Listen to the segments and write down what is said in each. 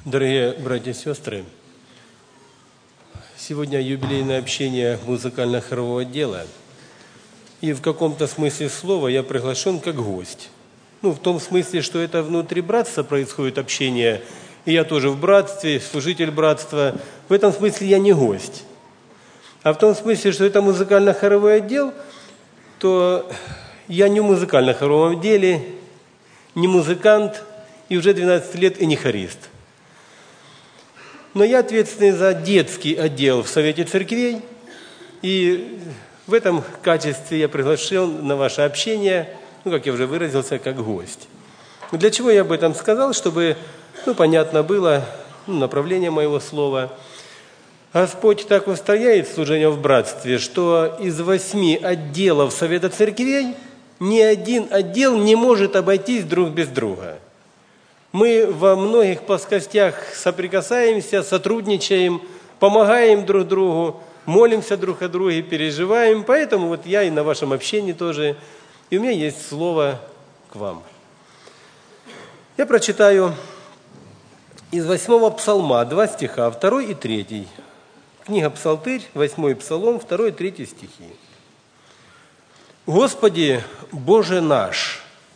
Дорогие братья и сестры, сегодня юбилейное общение музыкально-хорового отдела. И в каком-то смысле слова я приглашен как гость. В том смысле, что это внутри братства происходит общение, и я тоже в братстве, служитель братства. В этом смысле я не гость. А в том смысле, что это музыкально-хоровой отдел, то я не в музыкально-хоровом отделе, не музыкант, и уже 12 лет и не хорист. Но я ответственный за детский отдел в Совете Церквей, и в этом качестве я приглашен на ваше общение, как я уже выразился, как гость. Для чего я об этом сказал? Чтобы, понятно было направление моего слова. Господь так устрояет служение в братстве, что из 8 отделов Совета Церквей ни один отдел не может обойтись друг без друга. Мы во многих плоскостях соприкасаемся, сотрудничаем, помогаем друг другу, молимся друг о друге, переживаем. Поэтому я и на вашем общении тоже, и у меня есть слово к вам. Я прочитаю из 8-го псалма 2 стиха, 2 и 3. Книга Псалтырь, 8 псалом, 2 и 3 стихи. «Господи, Боже наш,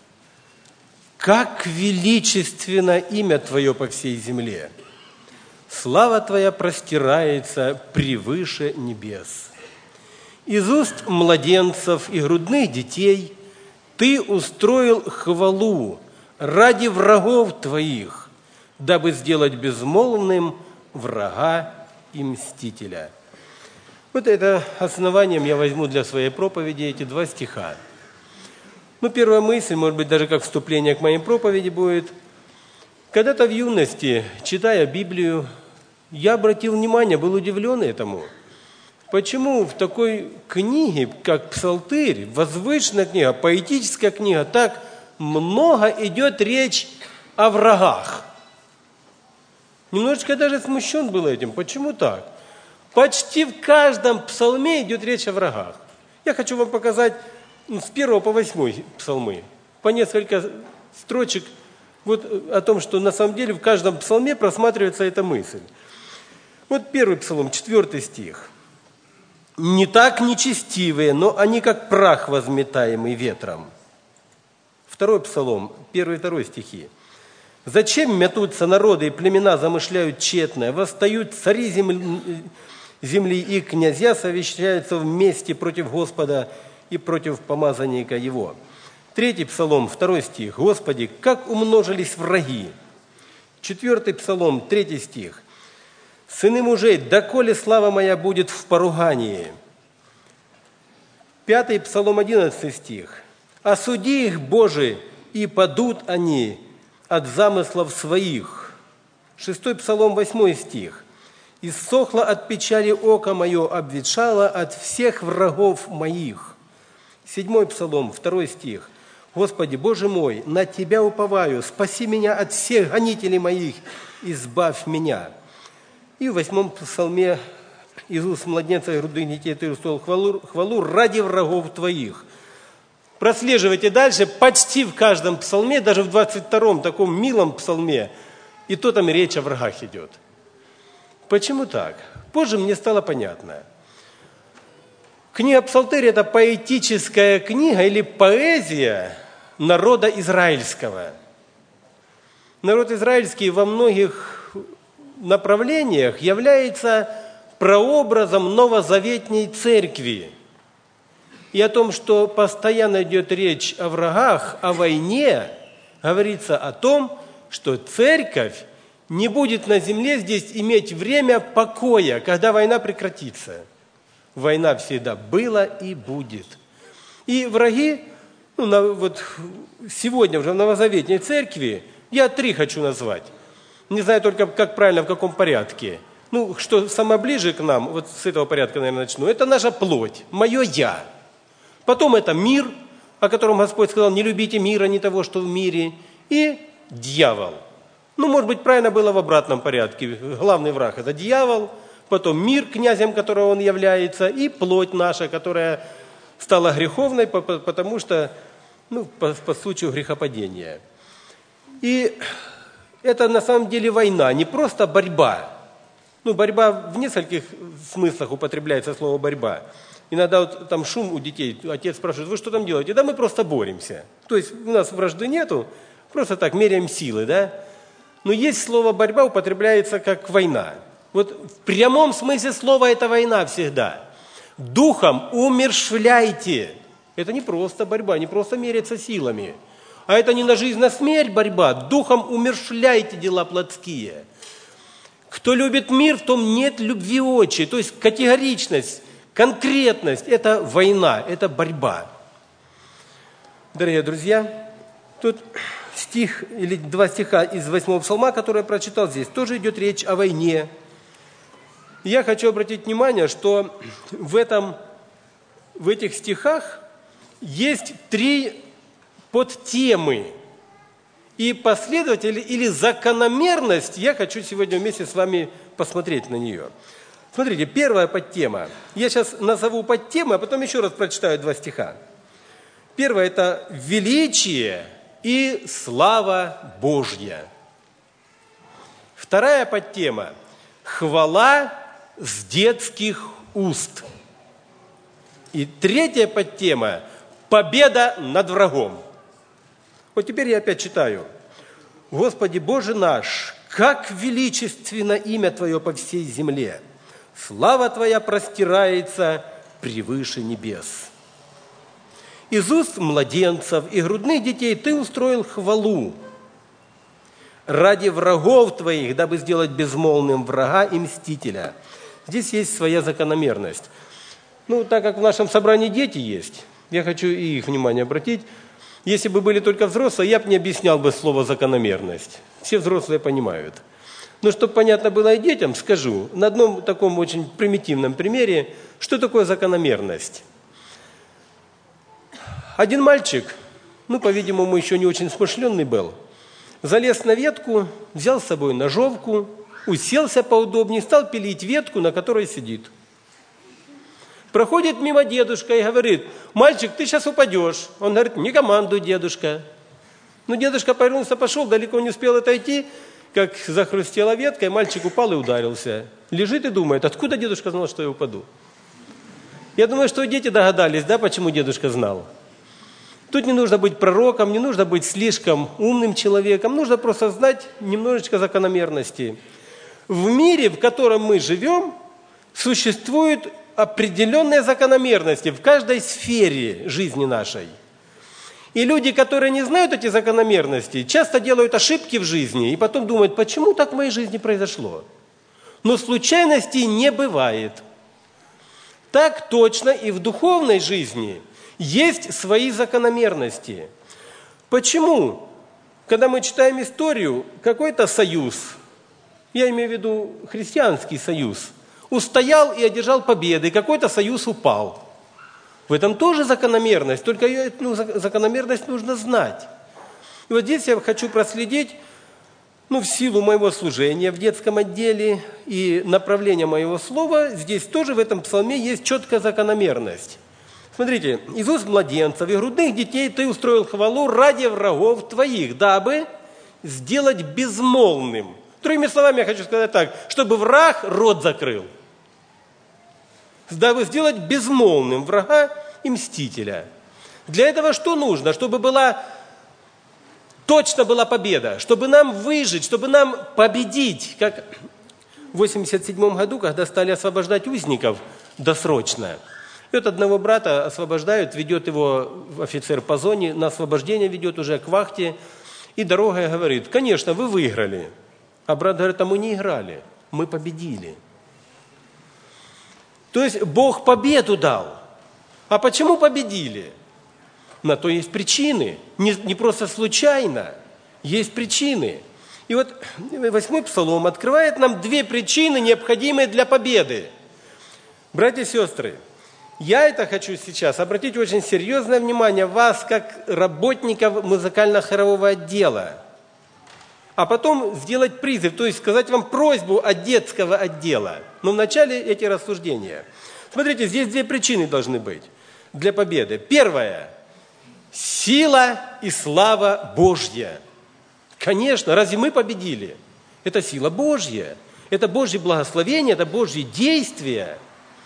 как величественно имя Твое по всей земле! Слава Твоя простирается превыше небес. Из уст младенцев и грудных детей Ты устроил хвалу ради врагов Твоих, дабы сделать безмолвным врага и мстителя». Это основанием я возьму для своей проповеди эти 2 стиха. Первая мысль, может быть, даже как вступление к моей проповеди будет. Когда-то в юности, читая Библию, я обратил внимание, был удивлен этому. Почему в такой книге, как Псалтырь, возвышенная книга, поэтическая книга, так много идет речь о врагах? Немножечко даже смущен был этим. Почему так? Почти в каждом псалме идет речь о врагах. Я хочу вам показать с 1 по 8 псалмы, по несколько строчек, о том, что на самом деле в каждом псалме просматривается эта мысль. 1 псалом, 4 стих. «Не так нечестивые, но они как прах, возметаемый ветром». 2 псалом, 1 и 2 стихи. «Зачем метутся народы и племена замышляют тщетное, восстают цари земли и князья совещаются вместе против Господа и против помазанника Его». 3 псалом, 2 стих. «Господи, как умножились враги». 4 псалом, 3 стих. «Сыны мужей, доколе слава моя будет в поругании». 5 псалом, 11 стих. «Осуди их, Боже, и падут они от замыслов своих». 6 псалом, 8 стих. «Иссохло от печали око мое, обветшало от всех врагов моих». 7 псалом, 2 стих. «Господи, Боже мой, на Тебя уповаю, спаси меня от всех гонителей моих, избавь меня». И в 8 псалме: «Из уст младенца и грудных детей Ты устроил хвалу ради врагов Твоих». Прослеживайте дальше, почти в каждом псалме, даже в 22-м таком милом псалме, и то там речь о врагах идет. Почему так? Позже мне стало понятно. Книга Псалтырь – это поэтическая книга или поэзия народа израильского. Народ израильский во многих направлениях является прообразом новозаветней церкви. И о том, что постоянно идет речь о врагах, о войне, говорится о том, что церковь не будет на земле здесь иметь время покоя, когда война прекратится. Война всегда была и будет. И враги, сегодня уже в новозаветной церкви, я 3 хочу назвать. Не знаю только, как правильно, в каком порядке. Что самое ближе к нам, с этого порядка, наверное, начну, это наша плоть, мое «я». Потом это мир, о котором Господь сказал: не любите мира, не того, что в мире. И дьявол. Может быть, правильно было в обратном порядке. Главный враг – это дьявол, потом мир, князем которого он является, и плоть наша, которая стала греховной, потому что, по случаю грехопадения. И это на самом деле война, не просто борьба. Борьба в нескольких смыслах употребляется слово «борьба». Иногда вот там шум у детей, отец спрашивает: вы что там делаете? Да мы просто боремся. То есть у нас вражды нету, просто так меряем силы, да? Но есть слово «борьба» употребляется как «война». Вот в прямом смысле слова это война всегда. Духом умерщвляйте. Это не просто борьба, не просто меряться силами. А это не на жизнь, на смерть борьба. Духом умерщвляйте дела плотские. Кто любит мир, в том нет любви отчи. То есть категоричность, конкретность – это война, это борьба. Дорогие друзья, тут стих или 2 стиха из 8 псалма, которые я прочитал здесь, тоже идет речь о войне. Я хочу обратить внимание, что в этих стихах есть 3 подтемы. И последователь или закономерность, я хочу сегодня вместе с вами посмотреть на нее. Смотрите, первая подтема. Я сейчас назову подтемы, а потом еще раз прочитаю 2 стиха. Первое – это величие и слава Божья. Вторая подтема – хвала с детских уст. И третья подтема – победа над врагом. Вот теперь я опять читаю. «Господи Боже наш, как величественно имя Твое по всей земле! Слава Твоя простирается превыше небес. Из уст младенцев и грудных детей Ты устроил хвалу ради врагов Твоих, дабы сделать безмолвным врага и мстителя». Здесь есть своя закономерность. Так как в нашем собрании дети есть, я хочу и их внимание обратить. Если бы были только взрослые, я бы не объяснял бы слово «закономерность». Все взрослые понимают. Но чтобы понятно было и детям, скажу на одном таком очень примитивном примере, что такое закономерность. Один мальчик, по-видимому, еще не очень смышленный был, залез на ветку, взял с собой ножовку, уселся поудобнее, стал пилить ветку, на которой сидит. Проходит мимо дедушка и говорит: мальчик, ты сейчас упадешь. Он говорит: не командуй, дедушка. Дедушка повернулся, пошел, далеко не успел отойти, как захрустела ветка, и мальчик упал и ударился. Лежит и думает: откуда дедушка знал, что я упаду? Я думаю, что и дети догадались, почему дедушка знал. Тут не нужно быть пророком, не нужно быть слишком умным человеком, нужно просто знать немножечко закономерностей. В мире, в котором мы живем, существуют определенные закономерности в каждой сфере жизни нашей. И люди, которые не знают эти закономерности, часто делают ошибки в жизни и потом думают: почему так в моей жизни произошло? Но случайностей не бывает. Так точно и в духовной жизни есть свои закономерности. Почему? Когда мы читаем историю, какой-то союз, я имею в виду христианский союз, устоял и одержал победы, какой-то союз упал. В этом тоже закономерность, только эту закономерность нужно знать. И вот здесь я хочу проследить, в силу моего служения в детском отделе и направления моего слова, здесь тоже в этом псалме есть четкая закономерность. Смотрите, из уст младенцев и грудных детей Ты устроил хвалу ради врагов Твоих, дабы сделать безмолвным. Другими словами, я хочу сказать так: чтобы враг рот закрыл. Дабы сделать безмолвным врага и мстителя. Для этого что нужно? Чтобы точно была победа, чтобы нам выжить, чтобы нам победить. Как в 1987 году, когда стали освобождать узников досрочно. И вот одного брата освобождают, ведет его офицер по зоне, на освобождение ведет уже к вахте. И дорогой говорит: конечно, вы выиграли. А брат говорит: а мы не играли, мы победили. То есть Бог победу дал. А почему победили? На то есть причины. Не просто случайно. Есть причины. И вот 8 псалом открывает нам 2 причины, необходимые для победы. Братья и сестры, я хочу сейчас обратить очень серьезное внимание вас, как работников музыкально-хорового отдела. А потом сделать призыв, то есть сказать вам просьбу от детского отдела. Но вначале эти рассуждения. Смотрите, здесь 2 причины должны быть для победы. Первая – сила и слава Божья. Конечно, разве мы победили? Это сила Божья, это Божье благословение, это Божье действие.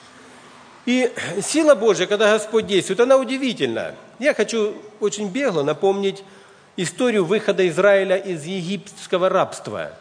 И сила Божья, когда Господь действует, она удивительна. Я хочу очень бегло напомнить историю выхода Израиля из египетского рабства.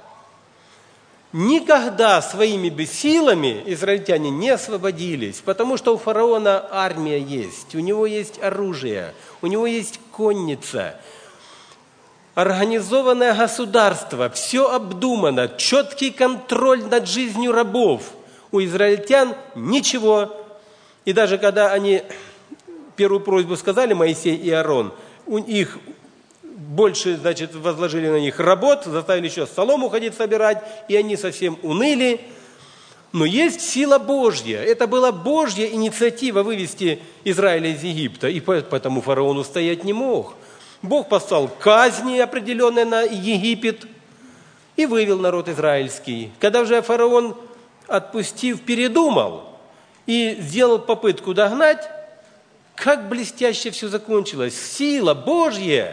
Никогда своими бы силами израильтяне не освободились, потому что у фараона армия есть, у него есть оружие, у него есть конница, организованное государство, все обдумано, четкий контроль над жизнью рабов. У израильтян ничего. И даже когда они первую просьбу сказали, Моисей и Аарон, у них больше, возложили на них работ, заставили еще солому ходить собирать, и они совсем уныли. Но есть сила Божья. Это была Божья инициатива вывести Израиля из Египта, и поэтому фараон устоять не мог. Бог послал казни определенные на Египет и вывел народ израильский. Когда уже фараон, отпустив, передумал и сделал попытку догнать, как блестяще все закончилось. Сила Божья.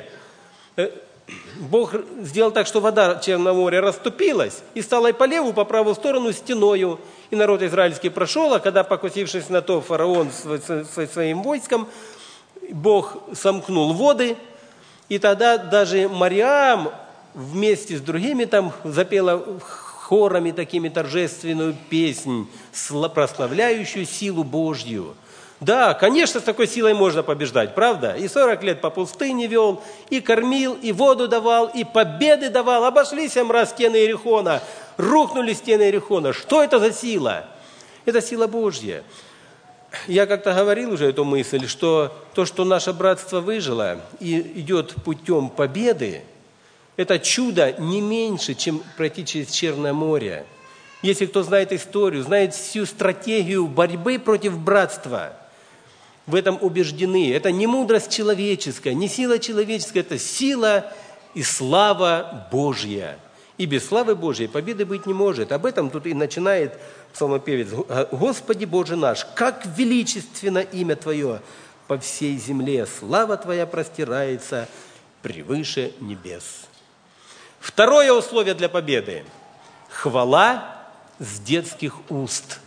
Бог сделал так, что вода Черного моря расступилась и стала и по левую, по правую сторону стеною. И народ израильский прошел, а когда, покусившись на то, фараон со своим войском, Бог сомкнул воды, и тогда даже Мариам вместе с другими там запела хорами такими торжественную песнь, прославляющую силу Божью. Да, конечно, с такой силой можно побеждать, правда? И 40 лет по пустыне вел, и кормил, и воду давал, и победы давал. Обошли 7 раз стены Иерихона, рухнули стены Иерихона. Что это за сила? Это сила Божья. Я как-то говорил уже эту мысль, что то, что наше братство выжило и идет путем победы, это чудо не меньше, чем пройти через Черное море. Если кто знает историю, знает всю стратегию борьбы против братства, в этом убеждены. Это не мудрость человеческая, не сила человеческая, это сила и слава Божья. И без славы Божьей победы быть не может. Об этом тут и начинает псалмопевец. «Господи Боже наш, как величественно имя Твое по всей земле, слава Твоя простирается превыше небес». Второе условие для победы – хвала с детских уст.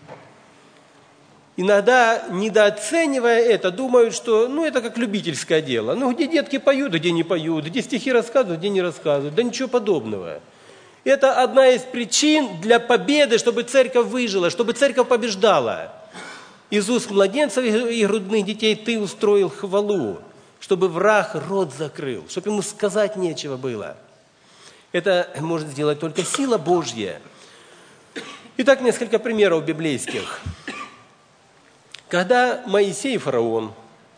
Иногда, недооценивая это, думают, что это как любительское дело. Где детки поют, где не поют, где стихи рассказывают, где не рассказывают. Да ничего подобного. Это одна из причин для победы, чтобы церковь выжила, чтобы церковь побеждала. Из уст младенцев и грудных детей ты устроил хвалу, чтобы враг рот закрыл, чтобы ему сказать нечего было. Это может сделать только сила Божья. Итак, несколько примеров библейских. Когда Моисей и фараон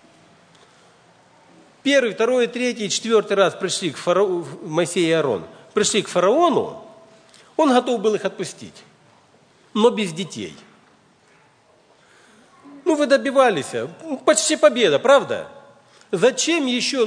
1, 2, 3, 4 раз пришли к фараону, Моисей и Аарон, пришли к фараону, он готов был их отпустить, но без детей. Вы добивались, почти победа, правда? Зачем еще,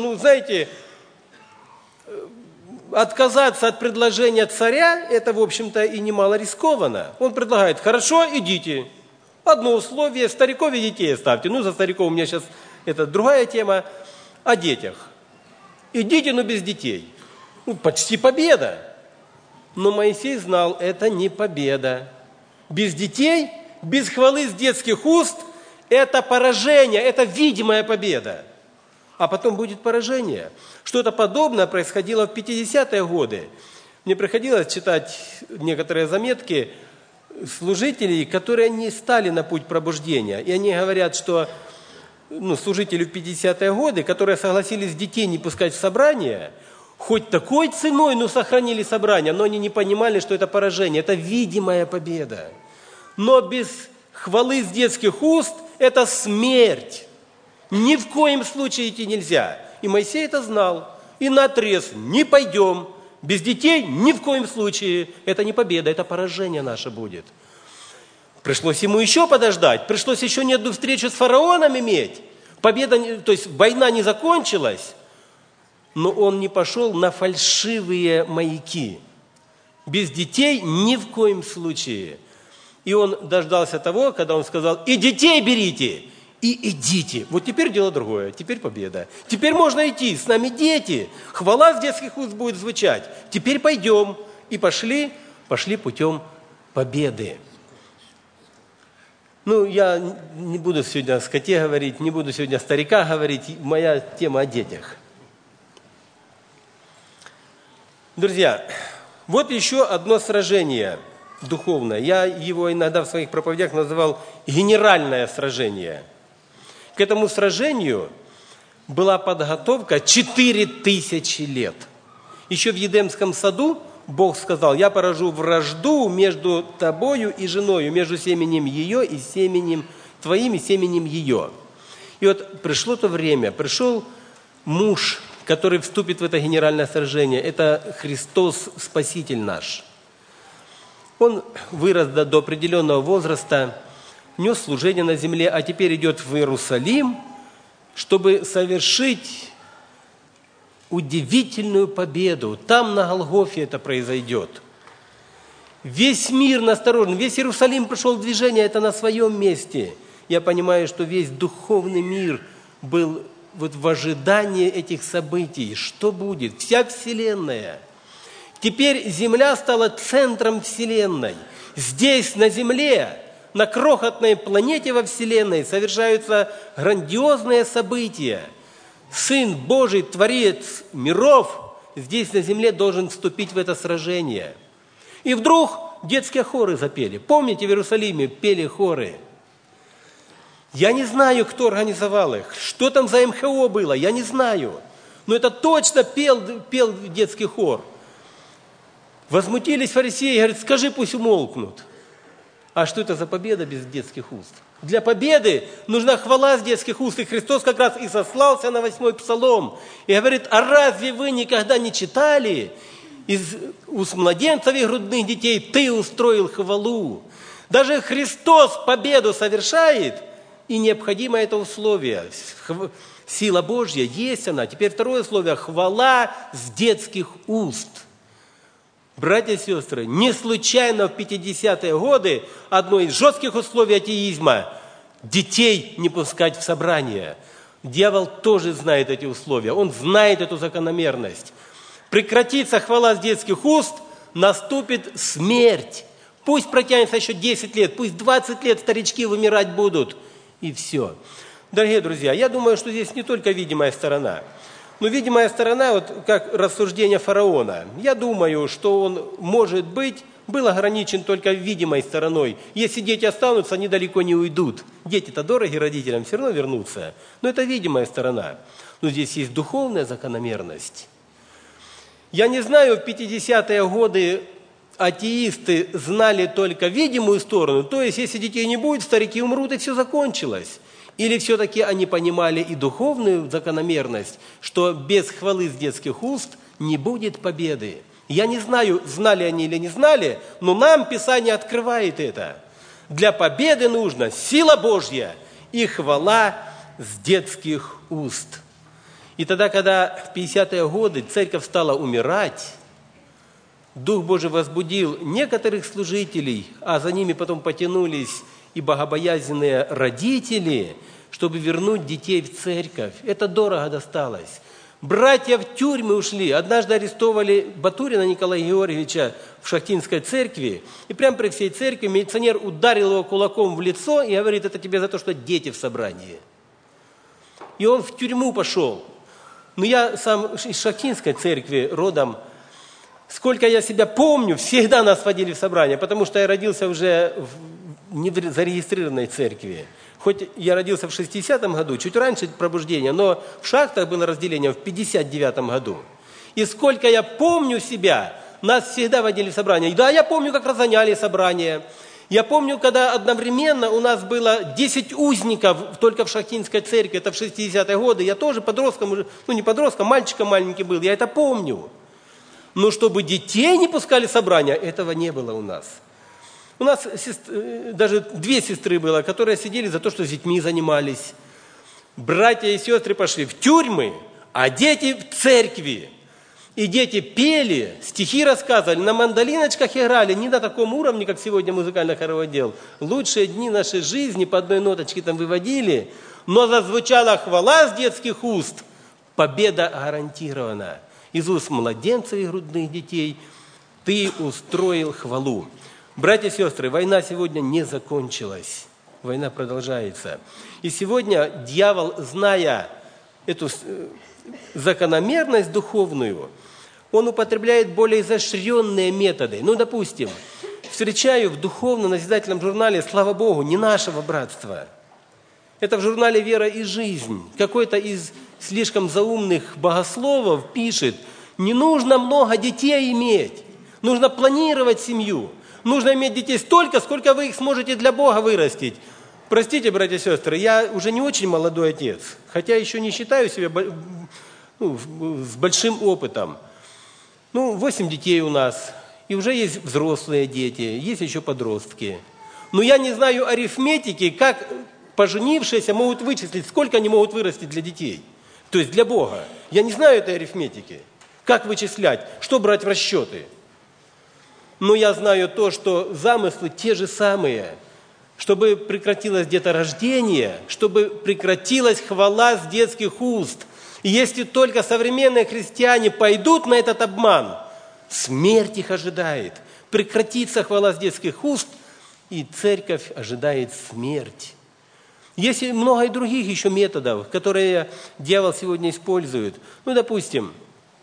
отказаться от предложения царя, это, в общем-то, и немало рискованно. Он предлагает: хорошо, идите. Одно условие, стариков и детей оставьте. За стариков у меня сейчас это другая тема. О детях. Идите, но без детей. Почти победа. Но Моисей знал, это не победа. Без детей, без хвалы с детских уст, это поражение, это видимая победа. А потом будет поражение. Что-то подобное происходило в 50-е годы. Мне приходилось читать некоторые заметки служителей, которые не стали на путь пробуждения. И они говорят, что служители в 50-е годы, которые согласились детей не пускать в собрание, хоть такой ценой, сохранили собрание, но они не понимали, что это поражение, это видимая победа. Но без хвалы с детских уст это смерть. Ни в коем случае идти нельзя. И Моисей это знал. И наотрез: не пойдем. Без детей ни в коем случае. Это не победа, это поражение наше будет. Пришлось ему еще подождать. Пришлось еще не одну встречу с фараоном иметь. Победа, то есть война не закончилась. Но он не пошел на фальшивые маяки. Без детей ни в коем случае. И он дождался того, когда он сказал: и детей берите. и идите. Вот теперь дело другое, теперь победа. Теперь можно идти, с нами дети. Хвала с детских уст будет звучать. Теперь пойдем. И пошли путем победы. Я не буду сегодня о скоте говорить, не буду сегодня о стариках говорить. Моя тема о детях. Друзья, вот еще одно сражение духовное. Я его иногда в своих проповедях называл генеральное сражение. К этому сражению была подготовка 4000 лет. Еще в Едемском саду Бог сказал: я поражу вражду между тобою и женою, между семенем ее и семенем твоим и семенем ее. И вот пришло то время, пришел муж, который вступит в это генеральное сражение. Это Христос, Спаситель наш. Он вырос до определенного возраста, нес служение на земле, а теперь идет в Иерусалим, чтобы совершить удивительную победу. Там, на Голгофе, это произойдет. Весь мир насторожен, весь Иерусалим пришел в движение, это на своем месте. Я понимаю, что весь духовный мир был вот в ожидании этих событий. Что будет? Вся Вселенная. Теперь Земля стала центром Вселенной. Здесь, на Земле, на крохотной планете во Вселенной совершаются грандиозные события. Сын Божий, Творец миров, здесь на земле должен вступить в это сражение. И вдруг детские хоры запели. Помните, в Иерусалиме пели хоры? Я не знаю, кто организовал их, что там за МХО было, я не знаю. Но это точно пел детский хор. Возмутились фарисеи, говорят: скажи, пусть умолкнут. А что это за победа без детских уст? Для победы нужна хвала с детских уст. И Христос как раз и сослался на 8-й псалом. И говорит: а разве вы никогда не читали? Из уст младенцев и грудных детей ты устроил хвалу. Даже Христос победу совершает, и необходимо это условие. Сила Божья есть она. Теперь второе условие – хвала с детских уст. Братья и сестры, не случайно в 50-е годы одно из жестких условий атеизма – детей не пускать в собрание. Дьявол тоже знает эти условия, он знает эту закономерность. Прекратится хвала с детских уст, наступит смерть. Пусть протянется еще 10 лет, пусть 20 лет старички вымирать будут, и все. Дорогие друзья, я думаю, что здесь не только видимая сторона. Но видимая сторона, вот как рассуждение фараона, я думаю, что он, может быть, был ограничен только видимой стороной. Если дети останутся, они далеко не уйдут. Дети-то дороги родителям, все равно вернутся. Но это видимая сторона. Но здесь есть духовная закономерность. Я не знаю, в 50-е годы атеисты знали только видимую сторону. То есть, если детей не будет, старики умрут, и все закончилось. Или все-таки они понимали и духовную закономерность, что без хвалы с детских уст не будет победы. Я не знаю, знали они или не знали, но нам Писание открывает это. Для победы нужна сила Божья и хвала с детских уст. И тогда, когда в 50-е годы церковь стала умирать, Дух Божий возбудил некоторых служителей, а за ними потом потянулись и богобоязненные родители, чтобы вернуть детей в церковь. Это дорого досталось. Братья в тюрьмы ушли. Однажды арестовали Батурина Николая Георгиевича в Шахтинской церкви. И прямо при всей церкви милиционер ударил его кулаком в лицо и говорит: это тебе за то, что дети в собрании. И он в тюрьму пошел. Но я сам из Шахтинской церкви родом. Сколько я себя помню, всегда нас водили в собрание, потому что я родился уже не в зарегистрированной церкви. Хоть я родился в 60-м году, чуть раньше пробуждения, но в Шахтах было разделение в 59-м году. И сколько я помню себя, нас всегда водили в собрание. Да, я помню, как разгоняли собрание. Я помню, когда одновременно у нас было 10 узников только в Шахтинской церкви, это в 60-е годы. Я тоже подростком, не подростком, мальчиком маленький был, я это помню. Но чтобы детей не пускали в собрание, этого не было у нас. У нас даже 2 сестры было, которые сидели за то, что с детьми занимались. Братья и сестры пошли в тюрьмы, а дети в церкви. И дети пели, стихи рассказывали, на мандолиночках играли, не на таком уровне, как сегодня музыкально-хоровой отдел. Лучшие дни нашей жизни по одной ноточке там выводили, но зазвучала хвала с детских уст. Победа гарантирована. Из уст младенцев и грудных детей ты устроил хвалу. Братья и сестры, война сегодня не закончилась. Война продолжается. И сегодня дьявол, зная эту закономерность духовную, он употребляет более изощренные методы. Ну, допустим, встречаю в духовно-назидательном журнале, слава Богу, не нашего братства. Это в журнале «Вера и жизнь». Какой-то из слишком заумных богословов пишет: не нужно много детей иметь, нужно планировать семью. Нужно иметь детей столько, сколько вы их сможете для Бога вырастить. Простите, братья и сестры, я уже не очень молодой отец, хотя еще не считаю себя с большим опытом. 8 детей у нас, и уже есть взрослые дети, есть еще подростки. Но я не знаю арифметики, как поженившиеся могут вычислить, сколько они могут вырастить для детей. То есть для Бога. Я не знаю этой арифметики. Как вычислять, что брать в расчеты. Но я знаю то, что замыслы те же самые. Чтобы прекратилось деторождение, чтобы прекратилась хвала с детских уст. И если только современные христиане пойдут на этот обман, смерть их ожидает. Прекратится хвала с детских уст, и церковь ожидает смерть. Есть много и других еще методов, которые дьявол сегодня использует. Допустим,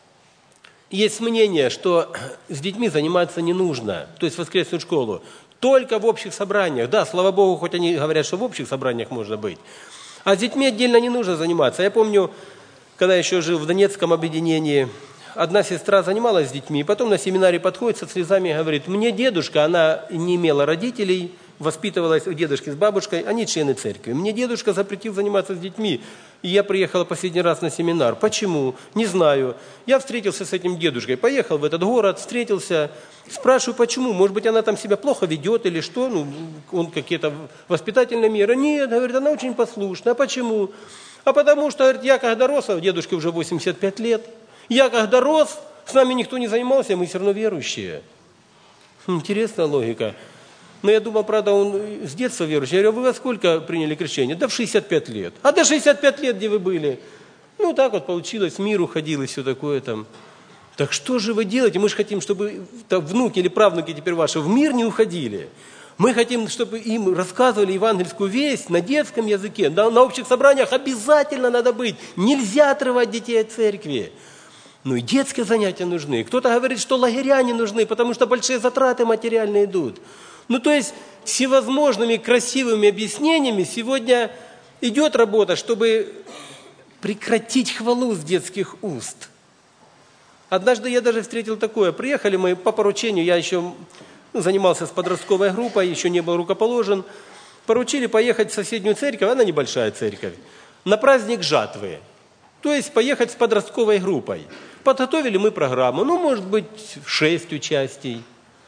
есть мнение, что с детьми заниматься не нужно, то есть в воскресную школу, только в общих собраниях. Да, слава Богу, хоть они говорят, что в общих собраниях можно быть. А с детьми отдельно не нужно заниматься. Я помню, когда еще жил в Донецком объединении, одна сестра занималась с детьми, и потом на семинаре подходит со слезами и говорит: мне дедушка, она не имела родителей, воспитывалась у дедушки с бабушкой, они члены церкви. Мне дедушка запретил заниматься с детьми, и я приехала последний раз на семинар. Почему? Не знаю. Я встретился с этим дедушкой, поехал в этот город, встретился, спрашиваю, почему? Может быть, она там себя плохо ведет или что? Он какие-то воспитательные меры. Нет, говорит, она очень послушная. А почему? А потому что, говорит, я когда рос, а дедушке уже 85 лет, я когда рос, с нами никто не занимался, мы все равно верующие. Интересная логика. Но я думал, правда, он с детства верующий. Я говорю, вы во сколько приняли крещение? Да в 65 лет. А до 65 лет где вы были? Так вот получилось, в мир уходил и все такое там. Так что же вы делаете? Мы же хотим, чтобы внуки или правнуки теперь ваши в мир не уходили. Мы хотим, чтобы им рассказывали евангельскую весть на детском языке. На общих собраниях обязательно надо быть. Нельзя отрывать детей от церкви. И детские занятия нужны. Кто-то говорит, что лагеря не нужны, потому что большие затраты материальные идут. То есть всевозможными красивыми объяснениями сегодня идет работа, чтобы прекратить хвалу с детских уст. Однажды я даже встретил такое. Приехали мы по поручению, я еще занимался с подростковой группой, еще не был рукоположен. Поручили поехать в соседнюю церковь, она небольшая церковь, на праздник жатвы. То есть поехать с подростковой группой. Подготовили мы программу, может быть, 6 участий.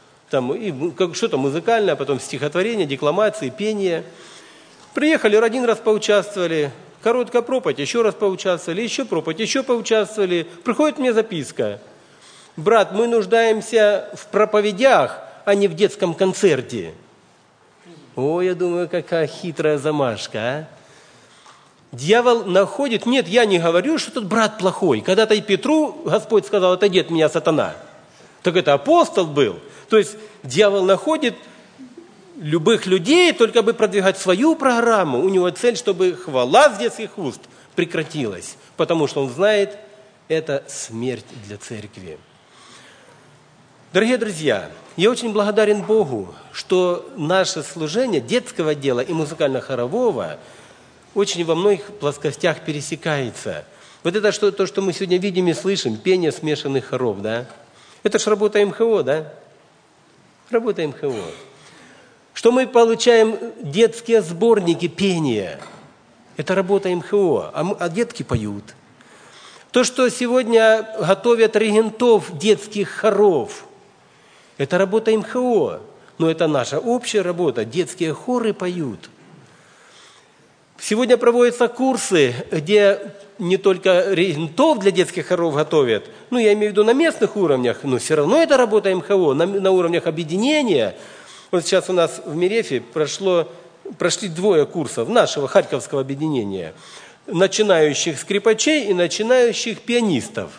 Что-то музыкальное, потом стихотворение, декламации, пение. Приехали, один раз поучаствовали, короткая проповедь, еще раз поучаствовали, еще проповедь, еще поучаствовали. Приходит мне записка: брат, мы нуждаемся в проповедях, а не в детском концерте. Я думаю, какая хитрая замашка, а? Дьявол находит, нет, я не говорю, что тот брат плохой. Когда-то и Петру Господь сказал: отойди от меня, сатана. Так это апостол был. То есть дьявол находит любых людей, только бы продвигать свою программу. У него цель, чтобы хвала с детских уст прекратилась, потому что он знает, это смерть для церкви. Дорогие друзья, я очень благодарен Богу, что наше служение детского дела и музыкально-хорового очень во многих плоскостях пересекается. Вот это то, что мы сегодня видим и слышим, пение смешанных хоров, да? Это ж работа МХО, да? Работа МХО. Что мы получаем детские сборники пения, это работа МХО, а детки поют. То, что сегодня готовят регентов детских хоров, это работа МХО, но это наша общая работа, детские хоры поют. Сегодня проводятся курсы, где не только регентов для детских хоров готовят, я имею в виду на местных уровнях, но все равно это работа МХО, на уровнях объединения. Вот сейчас у нас в Мерефе прошли 2 курсов нашего Харьковского объединения, начинающих скрипачей и начинающих пианистов.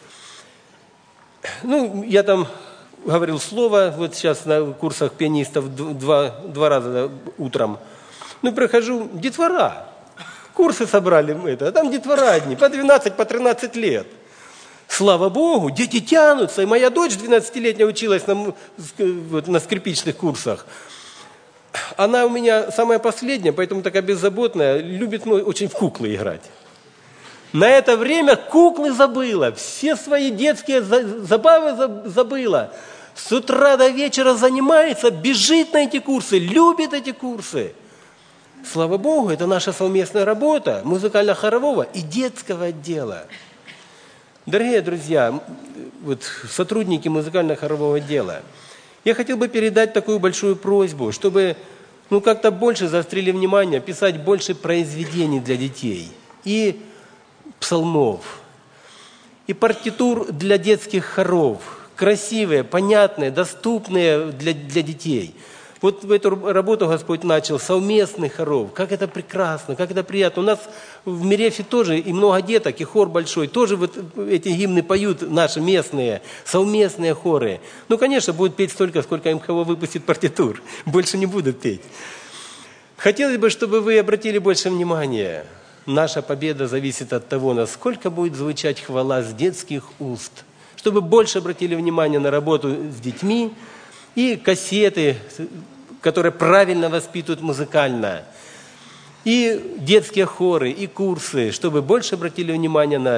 Я там говорил слово, вот сейчас на курсах пианистов 2 раза утром. Прихожу, детвора, курсы собрали мы а там детвора одни, по 12, по 13 лет. Слава Богу, дети тянутся, и моя дочь 12-летняя училась на скрипичных курсах. Она у меня самая последняя, поэтому такая беззаботная, любит очень в куклы играть. На это время куклы забыла, все свои детские забавы забыла. С утра до вечера занимается, бежит на эти курсы, любит эти курсы. Слава Богу, это наша совместная работа музыкально-хорового и детского отдела. Дорогие друзья, сотрудники музыкально-хорового отдела, я хотел бы передать такую большую просьбу, чтобы как-то больше заострили внимание, писать больше произведений для детей и псалмов, и партитур для детских хоров, красивые, понятные, доступные для детей. В эту работу Господь начал, совместных хоров. Как это прекрасно, как это приятно. У нас в Мерефе тоже и много деток, и хор большой. Тоже эти гимны поют наши местные, совместные хоры. Конечно, будут петь столько, сколько МХО выпустит партитур. Больше не будут петь. Хотелось бы, чтобы вы обратили больше внимания. Наша победа зависит от того, насколько будет звучать хвала с детских уст. Чтобы больше обратили внимание на работу с детьми и кассеты, которые правильно воспитывают музыкально, и детские хоры, и курсы, чтобы больше обратили внимание на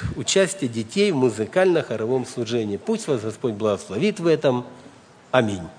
участие детей в музыкально-хоровом служении. Пусть вас Господь благословит в этом. Аминь.